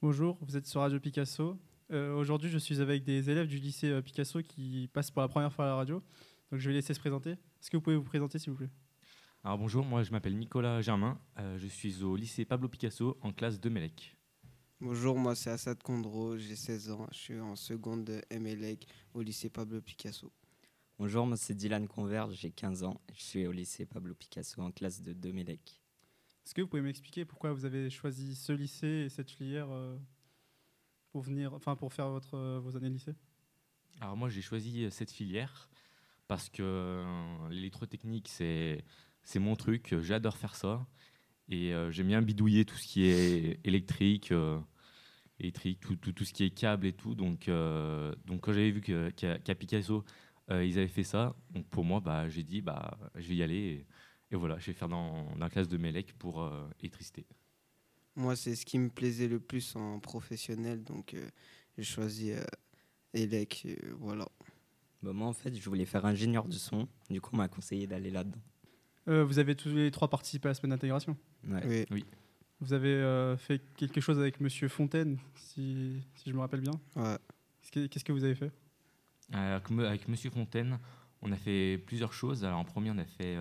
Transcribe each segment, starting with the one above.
Bonjour, vous êtes sur Radio Picasso. Aujourd'hui, je suis avec des élèves du lycée Picasso qui passent pour la première fois à la radio. Donc, je vais les laisser se présenter. Est-ce que vous pouvez vous présenter, s'il vous plaît? Alors bonjour, moi je m'appelle Nicolas Germain, je suis au lycée Pablo Picasso en classe de Mélec. Bonjour, moi c'est Assad Kondro, j'ai 16 ans, je suis en seconde de MLEC au lycée Pablo Picasso. Bonjour, moi c'est Dylan Converge, j'ai 15 ans, je suis au lycée Pablo Picasso en classe de Domelec. Est-ce que vous pouvez m'expliquer pourquoi vous avez choisi ce lycée et cette filière pour faire vos années de lycée? Alors moi j'ai choisi cette filière parce que l'électrotechnique c'est mon truc, j'adore faire ça et j'aime bien bidouiller tout ce qui est électrique, tout ce qui est câble et tout. Donc quand j'avais vu qu'à Picasso ils avaient fait ça, donc pour moi j'ai dit je vais y aller et voilà, je vais faire dans la classe de Mélec pour électricité. Moi c'est ce qui me plaisait le plus en professionnel, donc j'ai choisi ELEC, voilà. Moi en fait je voulais faire ingénieur du son, du coup on m'a conseillé d'aller là-dedans. Vous avez tous les trois participé à la semaine d'intégration. Ouais. Oui. Vous avez fait quelque chose avec Monsieur Fontaine, si je me rappelle bien. Ouais. Qu'est-ce que vous avez fait? Avec Monsieur Fontaine, on a fait plusieurs choses. Alors en premier, on a fait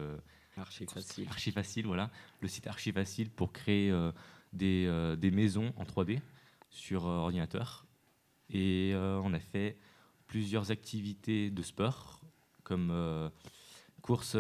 Archifacile, voilà, le site Archifacile pour créer des maisons en 3D sur ordinateur. Et on a fait plusieurs activités de sport, comme course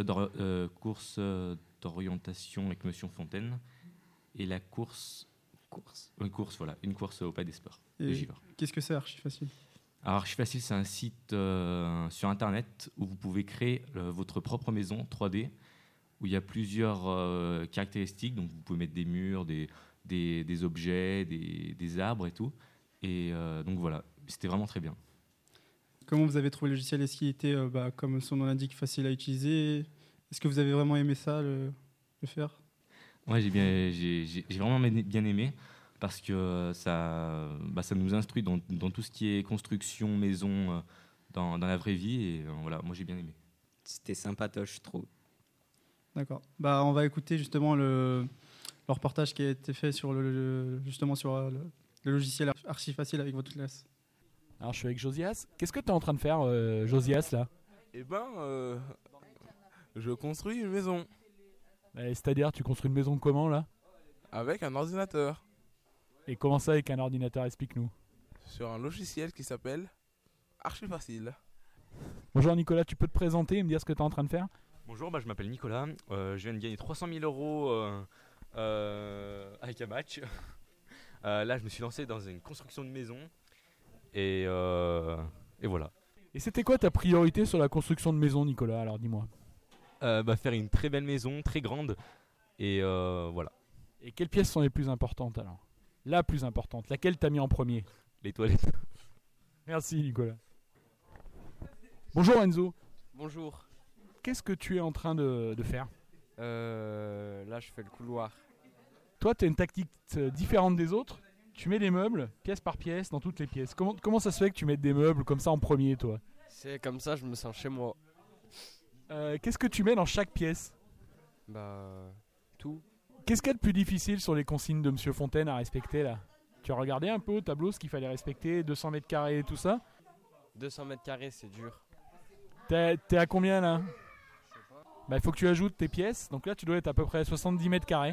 d'orientation avec Monsieur Fontaine et la course une course au Palais des Sports de Givors. Qu'est-ce que c'est Archifacile? Alors Archifacile, c'est un site sur Internet où vous pouvez créer votre propre maison 3D, où il y a plusieurs caractéristiques. Donc vous pouvez mettre des murs, des objets, des arbres et tout. Et donc voilà, c'était vraiment très bien. Comment vous avez trouvé le logiciel? Est-ce qu'il était, comme son nom l'indique, facile à utiliser? Est-ce que vous avez vraiment aimé ça, le faire? Ouais, j'ai vraiment bien aimé parce que ça nous instruit dans tout ce qui est construction, maison, dans la vraie vie. Et voilà, moi j'ai bien aimé. C'était sympatoche, je trouve. D'accord. On va écouter justement le reportage qui a été fait sur le logiciel Archifacile avec votre classe. Alors je suis avec Josias. Qu'est-ce que tu es en train de faire, Josias, là? Je construis une maison. C'est-à-dire, tu construis une maison comment, là? Avec un ordinateur. Et comment ça avec un ordinateur? Explique-nous. Sur un logiciel qui s'appelle Archifacile. Bonjour Nicolas, tu peux te présenter et me dire ce que tu es en train de faire? Bonjour, je m'appelle Nicolas. Je viens de gagner 300 000 euros avec un match. Là, je me suis lancé dans une construction de maison. Et voilà. Et c'était quoi ta priorité sur la construction de maison, Nicolas? Alors dis-moi. Faire une très belle maison, très grande. Et voilà. Et quelles pièces sont les plus importantes alors? La plus importante, laquelle t'as mis en premier? Les toilettes. Merci Nicolas. Bonjour Enzo. Bonjour. Qu'est-ce que tu es en train de faire? Là je fais le couloir. Toi tu as une tactique différente des autres. Tu mets des meubles, pièce par pièce, dans toutes les pièces. Comment ça se fait que tu mettes des meubles comme ça en premier, toi? C'est comme ça, je me sens chez moi. Qu'est-ce que tu mets dans chaque pièce? Tout. Qu'est-ce qu'il y a de plus difficile sur les consignes de Monsieur Fontaine à respecter, là? Tu as regardé un peu au tableau ce qu'il fallait respecter, 200 mètres carrés et tout ça? 200 mètres carrés, c'est dur. T'es à combien, là? Il faut que tu ajoutes tes pièces. Donc là, tu dois être à peu près à 70 mètres carrés.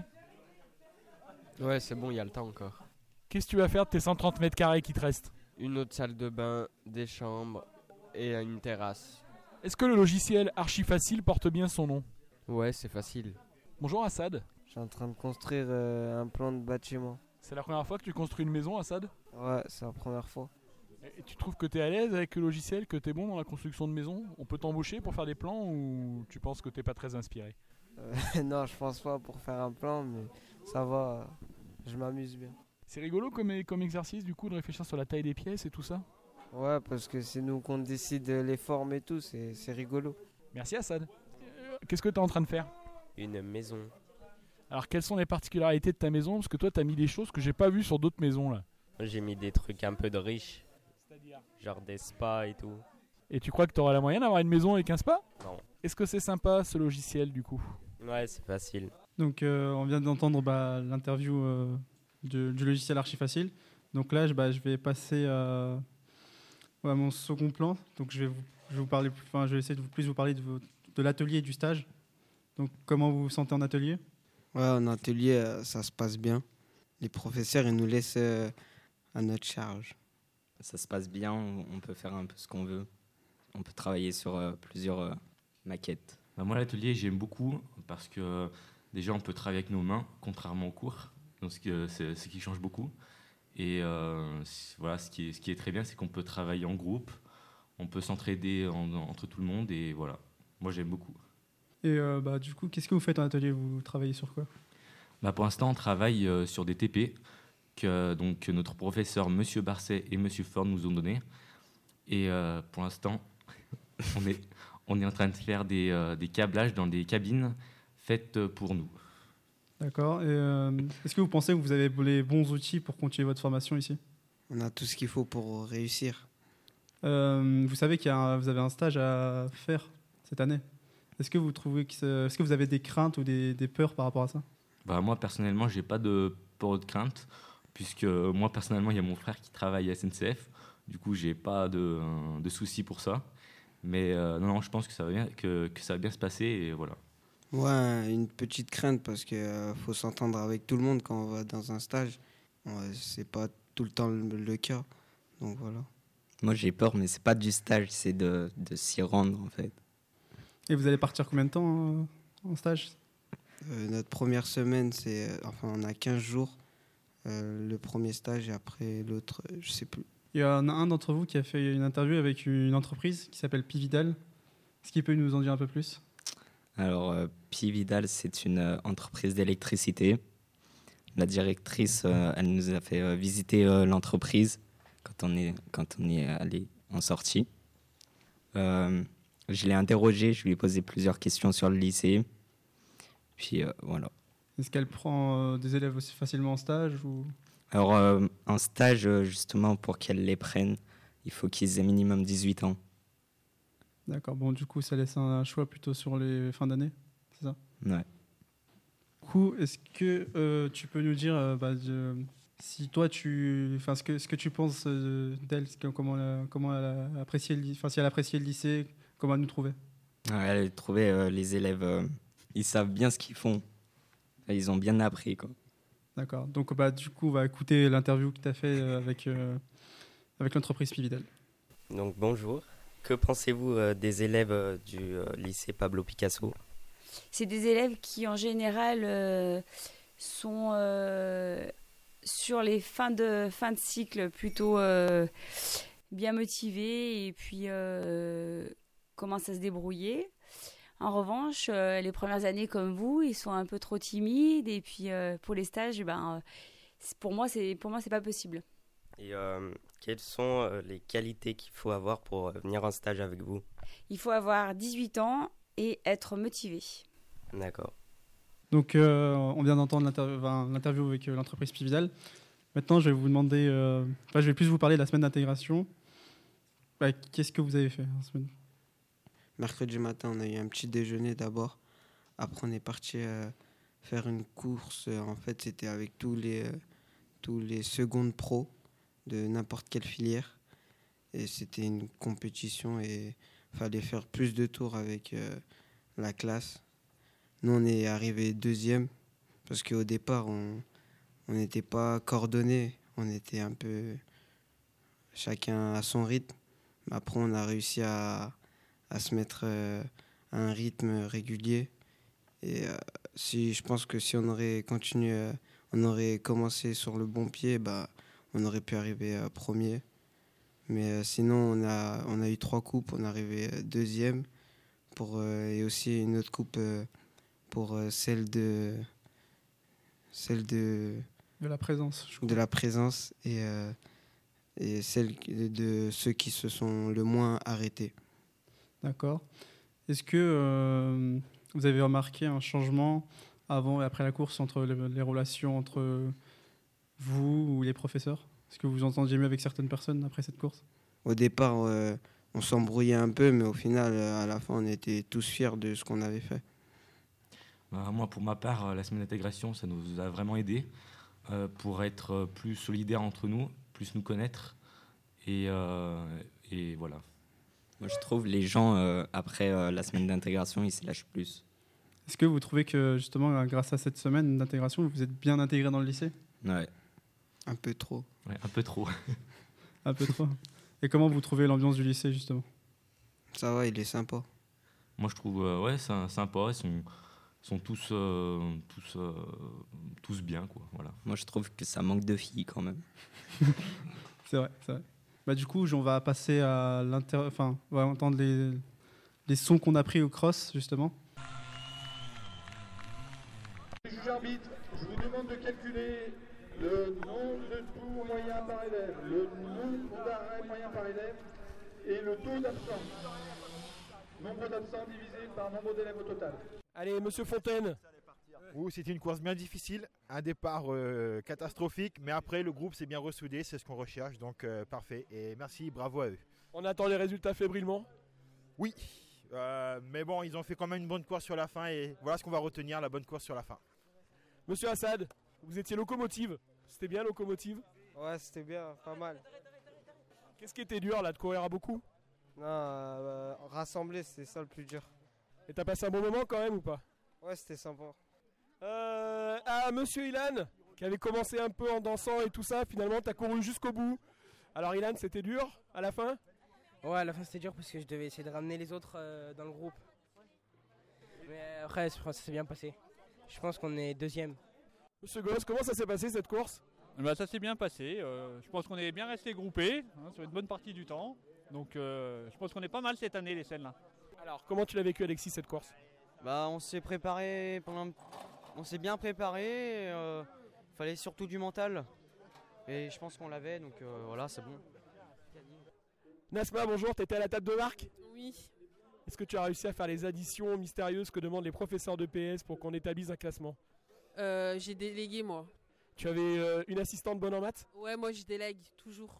Ouais, c'est bon, il y a le temps encore. Qu'est-ce que tu vas faire de tes 130 mètres carrés qui te restent? Une autre salle de bain, des chambres et une terrasse. Est-ce que le logiciel Archifacile porte bien son nom? Ouais, c'est facile. Bonjour Assad. Je suis en train de construire un plan de bâtiment. C'est la première fois que tu construis une maison, Assad? Ouais, c'est la première fois. Et tu trouves que tu es à l'aise avec le logiciel, que tu es bon dans la construction de maison? On peut t'embaucher pour faire des plans ou tu penses que tu n'es pas très inspiré? Non, je pense pas pour faire un plan, mais ça va, je m'amuse bien. C'est rigolo comme exercice du coup de réfléchir sur la taille des pièces et tout ça? Ouais, parce que c'est nous qu'on décide les formes et tout, c'est rigolo. Merci Assad. Qu'est-ce que tu es en train de faire? Une maison. Alors quelles sont les particularités de ta maison? Parce que toi tu as mis des choses que j'ai pas vues sur d'autres maisons là. J'ai mis des trucs un peu de riches. C'est-à-dire? Genre des spas et tout. Et tu crois que tu auras la moyenne d'avoir une maison avec un spa? Non. Est-ce que c'est sympa ce logiciel du coup? Ouais, c'est facile. Donc on vient d'entendre l'interview du logiciel Archifacile. Donc là, je vais passer à mon second plan. Donc je vais vous parler, je vais essayer de plus vous parler de l'atelier et du stage. Donc comment vous vous sentez en atelier? Ouais, en atelier, ça se passe bien. Les professeurs, ils nous laissent à notre charge. Ça se passe bien, on peut faire un peu ce qu'on veut. On peut travailler sur plusieurs maquettes. Bah, moi, l'atelier, j'aime beaucoup parce que déjà, on peut travailler avec nos mains, contrairement au cours. Donc, c'est ce qui change beaucoup. Et voilà, ce qui est très bien, c'est qu'on peut travailler en groupe, on peut s'entraider entre tout le monde. Et voilà, moi, j'aime beaucoup. Et du coup, qu'est-ce que vous faites en atelier? Vous travaillez sur quoi? Bah, pour l'instant, on travaille sur des TP que donc, notre professeur, M. Barcet et M. Ford, nous ont donné. Et pour l'instant, on est en train de faire des câblages dans des cabines faites pour nous. D'accord. Et est-ce que vous pensez que vous avez les bons outils pour continuer votre formation ici? On a tout ce qu'il faut pour réussir. Vous savez vous avez un stage à faire cette année. Est-ce que vous trouvez est-ce que vous avez des craintes ou des peurs par rapport à ça? Bah, moi, personnellement, j'ai pas de peur ou de crainte, puisque moi, personnellement, il y a mon frère qui travaille à SNCF. Du coup, j'ai pas de soucis pour ça. Mais non, je pense que ça va bien, que ça va bien se passer. Et voilà. Ouais, une petite crainte parce qu'il faut s'entendre avec tout le monde quand on va dans un stage. Ouais, c'est pas tout le temps le cas. Donc voilà. Moi j'ai peur, mais c'est pas du stage, c'est de s'y rendre en fait. Et vous allez partir combien de temps en stage? Notre première semaine, on a 15 jours. Le premier stage et après l'autre, je sais plus. Il y en a un d'entre vous qui a fait une interview avec une entreprise qui s'appelle Pividal. Est-ce qu'il peut nous en dire un peu plus? Alors Pividal, c'est une entreprise d'électricité. La directrice, elle nous a fait visiter l'entreprise quand on est allé en sortie. Je l'ai interrogé, je lui ai posé plusieurs questions sur le lycée. Puis voilà. Est-ce qu'elle prend des élèves aussi facilement en stage ou... Alors, en stage, justement, pour qu'elle les prenne, il faut qu'ils aient minimum 18 ans. D'accord, bon, du coup, ça laisse un choix plutôt sur les fins d'année, c'est ça? Ouais. Du coup, est-ce que tu peux nous dire si toi, ce que tu penses d'elle, comment elle a apprécié si elle a apprécié le lycée, comment elle nous trouvait? Elle a trouvé les élèves, ils savent bien ce qu'ils font. Ils ont bien appris, quoi. D'accord. Donc, du coup, on va écouter l'interview que tu as fait avec l'entreprise Pividal. Donc bonjour. Que pensez-vous des élèves du lycée Pablo Picasso? C'est des élèves qui, en général, sont sur les fins de cycle plutôt bien motivés et puis commencent à se débrouiller. En revanche, les premières années comme vous, ils sont un peu trop timides et puis pour les stages, pour moi, c'est pas possible. Et quelles sont les qualités qu'il faut avoir pour venir en stage avec vous? Il faut avoir 18 ans et être motivé. D'accord. Donc, on vient d'entendre l'interview avec l'entreprise Pividal. Maintenant, je vais vous demander, je vais plus vous parler de la semaine d'intégration. Qu'est-ce que vous avez fait en semaine? Mercredi matin, on a eu un petit déjeuner d'abord. Après, on est parti faire une course. En fait, c'était avec tous les secondes pro de n'importe quelle filière. Et c'était une compétition et il fallait faire plus de tours avec la classe. Nous, on est arrivé deuxième parce qu'au départ, on n'était pas coordonnés. On était un peu chacun à son rythme. Après, on a réussi à se mettre à un rythme régulier. Et je pense que si on aurait continué, on aurait commencé sur le bon pied, on aurait pu arriver premier. Mais sinon, on a eu 3 coupes, on est arrivé deuxième. Et aussi une autre coupe pour celle de la présence, je crois. De la présence et celle de ceux qui se sont le moins arrêtés. D'accord. Est-ce que vous avez remarqué un changement avant et après la course entre les relations entre vous ou les professeurs? Est-ce que vous entendiez mieux avec certaines personnes après cette course? Au départ, on s'embrouillait un peu, mais au final, à la fin, on était tous fiers de ce qu'on avait fait. Moi, pour ma part, la semaine d'intégration, ça nous a vraiment aidés. pour être plus solidaires entre nous, plus nous connaître. Et voilà. Moi, je trouve les gens, après la semaine d'intégration, ils se lâchent plus. Est-ce que vous trouvez que justement, grâce à cette semaine d'intégration, vous êtes bien intégré dans le lycée? Ouais. Un peu trop. Ouais, un peu trop. Un peu trop. Et comment vous trouvez l'ambiance du lycée justement? Ça va, il est sympa. Moi, je trouve c'est sympa. Ils sont tous bien, quoi. Voilà. Moi, je trouve que ça manque de filles quand même. C'est vrai, c'est vrai. Bah, du coup, on va passer à on va entendre les sons qu'on a pris au cross, justement. Juge arbitre, je vous demande de calculer le nombre de tours moyens par élève, le nombre d'arrêts moyens par élève et le taux d'absence. Nombre d'absents divisé par nombre d'élèves au total. Allez, monsieur Fontaine. C'était une course bien difficile, un départ catastrophique, mais après le groupe s'est bien ressoudé, c'est ce qu'on recherche, donc parfait. Et merci, bravo à eux. On attend les résultats fébrilement. Oui, mais bon, ils ont fait quand même une bonne course sur la fin et voilà ce qu'on va retenir, la bonne course sur la fin. Monsieur Assad, vous étiez locomotive. C'était bien locomotive? Ouais, c'était bien, pas mal. Qu'est-ce qui était dur là, de courir à beaucoup? Non, rassembler, c'était ça le plus dur. Et t'as passé un bon moment quand même ou pas? Ouais, c'était sympa. Monsieur Ilan, qui avait commencé un peu en dansant et tout ça, finalement t'as couru jusqu'au bout. Alors Ilan, c'était dur à la fin? Ouais, à la fin c'était dur parce que je devais essayer de ramener les autres dans le groupe. Mais après, ça s'est bien passé. Je pense qu'on est deuxième. Monsieur Goss, comment ça s'est passé cette course? Ça s'est bien passé. Je pense qu'on est bien resté groupés sur une bonne partie du temps. Donc je pense qu'on est pas mal cette année, les scènes là. Alors comment tu l'as vécu, Alexis, cette course? On s'est préparé on s'est bien préparé. Fallait surtout du mental. Et je pense qu'on l'avait, donc voilà, c'est bon. Nasma, bonjour, t'étais à la table de marque? Oui. Est-ce que tu as réussi à faire les additions mystérieuses que demandent les professeurs de PS pour qu'on établisse un classement? J'ai délégué, moi. Tu avais une assistante bonne en maths? Ouais, moi je délègue, toujours.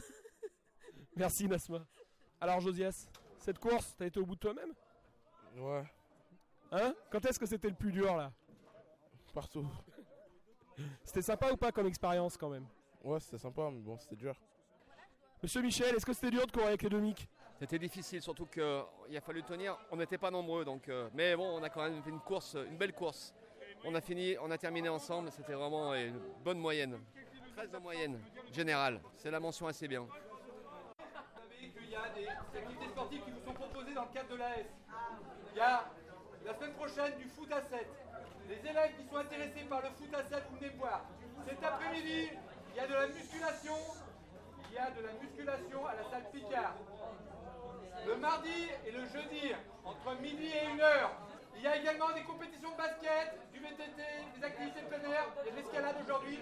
Merci Nasma. Alors Josias, cette course, t'as été au bout de toi-même? Ouais. Hein? Quand est-ce que c'était le plus dur là? Partout. C'était sympa ou pas comme expérience quand même? Ouais, c'était sympa, mais bon, c'était dur. Monsieur Michel, est-ce que c'était dur de courir avec les deux mics? C'était difficile, surtout qu'il a fallu tenir. On n'était pas nombreux, donc, mais bon, on a quand même fait une belle course. On a terminé ensemble, c'était vraiment une bonne moyenne. 13 de moyenne générale, c'est la mention assez bien. Vous savez qu'il y a des activités sportives qui vous sont proposées dans le cadre de l'AS. Il y a la semaine prochaine du foot à 7. Les élèves qui sont intéressés par le foot à 7, vous venez voir. Cet après-midi, il y a de la musculation. Il y a de la musculation à la salle Picard. Le mardi et le jeudi, entre midi et 1h, il y a également des compétitions de basket, du VTT, des activités de plein air et de l'escalade aujourd'hui.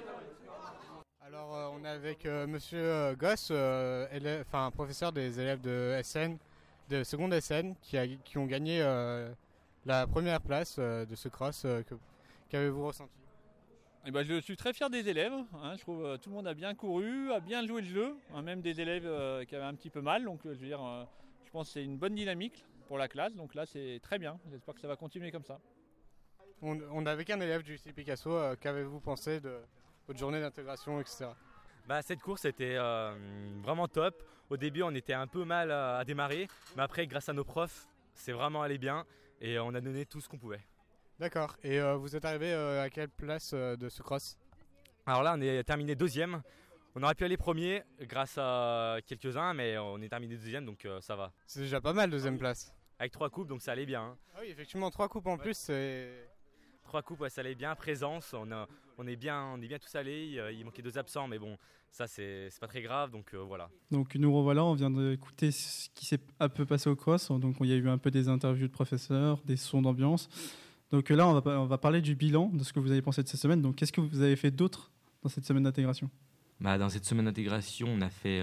Alors on est avec monsieur Goss, professeur des élèves de SN, de seconde SN, qui ont gagné la première place de ce cross. Qu'avez-vous ressenti? Je suis très fier des élèves. Je trouve tout le monde a bien couru, a bien joué le jeu. Même des élèves qui avaient un petit peu mal. Donc je pense que c'est une bonne dynamique pour la classe. Donc là c'est très bien. J'espère que ça va continuer comme ça. On est avec un élève du lycée Picasso. Qu'avez-vous pensé de votre journée d'intégration, etc. Cette course était vraiment top. Au début on était un peu mal à démarrer. Mais après grâce à nos profs, c'est vraiment allé bien. Et on a donné tout ce qu'on pouvait. D'accord. Et vous êtes arrivé à quelle place de ce cross? Alors là, on est terminé deuxième. On aurait pu aller premier grâce à quelques-uns, mais on est terminé deuxième, donc ça va. C'est déjà pas mal, deuxième place. Avec 3 coupes, donc ça allait bien. Hein. Ah oui, effectivement, 3 coupes en plus, c'est... 3 coupes, ouais, ça allait bien. Présence, on est bien tous allés. Il manquait 2 absents, mais bon, ça c'est pas très grave, donc voilà. Donc nous revoilà, on vient d'écouter ce qui s'est un peu passé au cross. Donc il y a eu un peu des interviews de professeurs, des sons d'ambiance. Donc là, on va parler du bilan, de ce que vous avez pensé de cette semaine. Donc qu'est-ce que vous avez fait d'autre dans cette semaine d'intégration? Dans cette semaine d'intégration, on a fait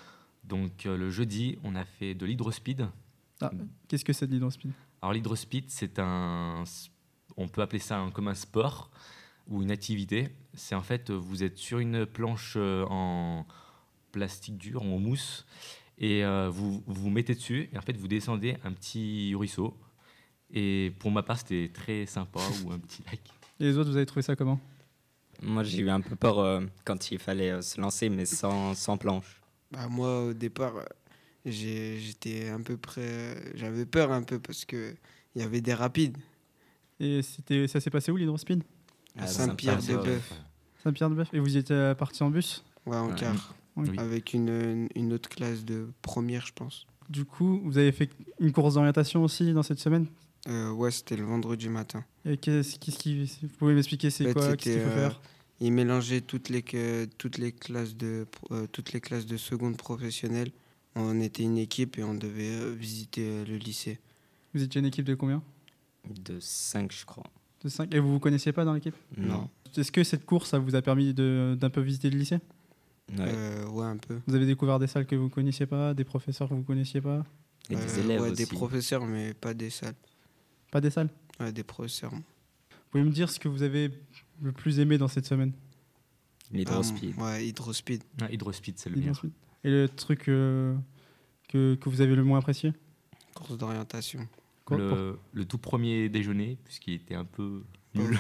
le jeudi, on a fait de l'hydrospeed. Qu'est-ce que c'est de l'hydrospeed? Alors l'hydrospeed, on peut appeler ça comme un sport ou une activité. C'est en fait, vous êtes sur une planche en plastique dur, en mousse, et vous vous mettez dessus, et en fait vous descendez un petit ruisseau. Et pour ma part, c'était très sympa, ou un petit lac. Et les autres, vous avez trouvé ça comment? Moi, j'ai eu un peu peur quand il fallait se lancer, mais sans planche. Bah, moi, au départ, j'étais un peu près. J'avais peur un peu parce qu'il y avait des rapides. Et ça s'est passé où l'hydrospeed? À Saint-Pierre-de-Bœuf. Saint-Pierre-de-Bœuf. Et vous y étiez parti en bus? Ouais, en car. Oui. Avec une autre classe de première, je pense. Du coup, vous avez fait une course d'orientation aussi dans cette semaine? Ouais, c'était le vendredi matin. Et vous pouvez m'expliquer c'est quoi, qu'est-ce qu'il faut faire? Ils mélangeaient toutes les classes de seconde professionnelle. On était une équipe et on devait visiter le lycée. Vous étiez une équipe de combien? De 5, je crois. De 5. Et vous vous connaissiez pas dans l'équipe? Non. Est-ce que cette course, ça vous a permis d'un peu visiter le lycée? Ouais, un peu. Vous avez découvert des salles que vous connaissiez pas, des professeurs que vous connaissiez pas? Et des élèves aussi. Des professeurs, mais pas des salles. Pas des salles? Ouais, des professeurs. Vous pouvez me dire ce que vous avez le plus aimé dans cette semaine? L'hydrospeed. Ouais, hydrospeed. Hydrospeed, c'est le mien. Et le truc que vous avez le moins apprécié? Course d'orientation. Le tout premier déjeuner, puisqu'il était un peu nul.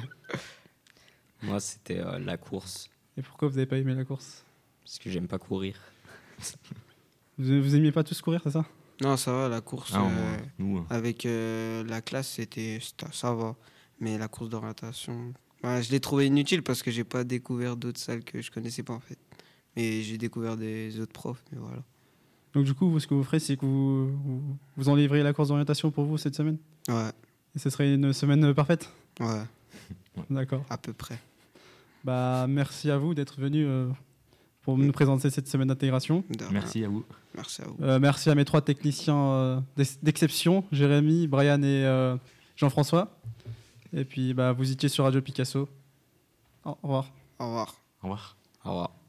Moi, c'était la course. Et pourquoi vous n'avez pas aimé la course? Parce que j'aime pas courir. Vous aimiez pas tous courir, c'est ça? Non, ça va, la course nous, avec la classe, ça va. Mais la course d'orientation, je l'ai trouvé inutile parce que j'ai pas découvert d'autres salles que je connaissais pas en fait. Mais j'ai découvert des autres profs, mais voilà. Donc du coup, ce que vous ferez, c'est que vous enlivrez la course d'orientation pour vous cette semaine? Ouais. Et ce serait une semaine parfaite? Ouais. D'accord. À peu près. Bah, merci à vous d'être venu pour nous présenter cette semaine d'intégration. Merci à vous. Merci à vous. Merci à mes 3 techniciens d'exception, Jérémy, Brian et Jean-François. Et puis, vous étiez sur Radio Picasso. Au revoir. Au revoir. Au revoir. Au revoir.